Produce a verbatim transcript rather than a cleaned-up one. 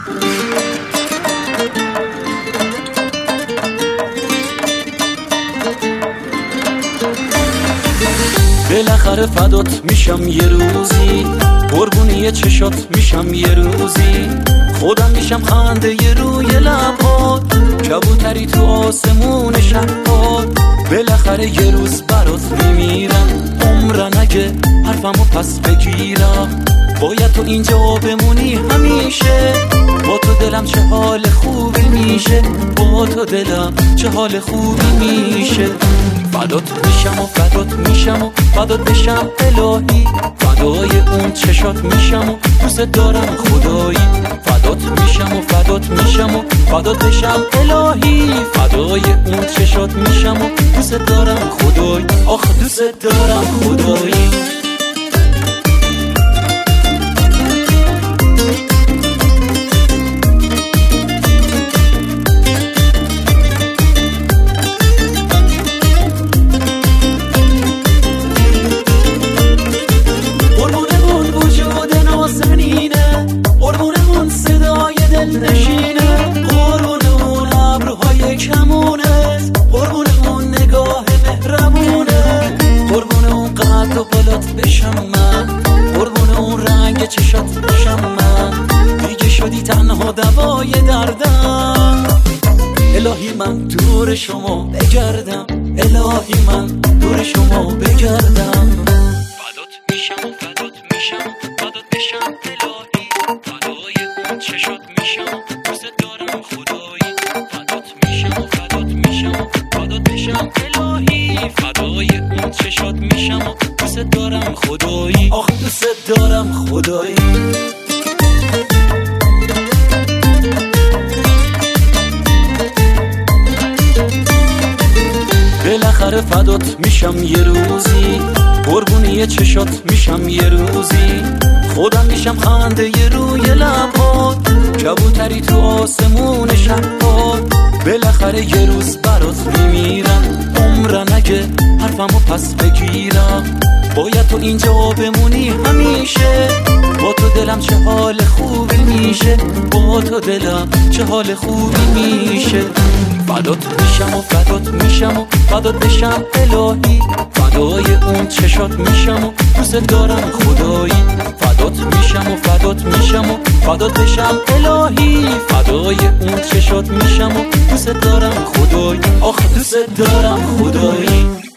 بالاخره فدات میشم یه روزی، قربونی چشات میشم یه روزی، خودم میشم خنده یه روی لبات، کبوتری تو آسمون شهرات. بالاخره یه روز برات میمیرم، عمرن اگه حرفمو پس بگیرم، باید تو اینجا بمونی همیشه. با تو دلم چه حال خوبی میشه، با تو دلم چه حال خوبی میشه. فدات میشم و فدات میشم و فدات بشم الهی، فدای اون چشات میشم و دوست دارم خدایی. فدات میشم و فدات میشم و فدات بشم الهی، فدای اون چشات میشم و دوست دارم خدایی. آخ دوست دارم خدایی. نشینه قربون اون ابروهای کمونه، قربون اون نگاه مهربونه، قربون اون قد و بالات بشم من، قربون اون رنگ چشات بشم من. دیگه شدی تنها دوای دردم، الهی من دور شما بگردم، الهی من دور شما بگردم. فدات میشم و فدات میشم و فدات بشم الهی، فدای اون چشات میشم و دوست دارم خدایی. فدات میشم و فدات میشم و فدات بشم الهی، فدای اون چشات میشم و دوست دارم خدایی. آخ دوست دارم خدایی. بالاخره فدات میشم یه روزی، قربونی چشات میشم یه روزی، خودم میشم خنده یه روی لبات، کبوتری تو آسمون شهرات. بالاخره یه روز برات میمیرم، عمرن اگه حرفمو پس بگیرم، باید تو اینجا بمونی همیشه. با تو دلم چه حال خوبی میشه، با تو دلم چه حال خوبی میشه. فدات میشم و فدات میشم و فدات بشم الهی، فدای اون چشات میشم و دوست دارم خدایی. فدات میشم و فدات میشم و فدات بشم الهی، فدای اون چشات میشم و دوست دارم خدایی. آخ دوست دارم خدایی.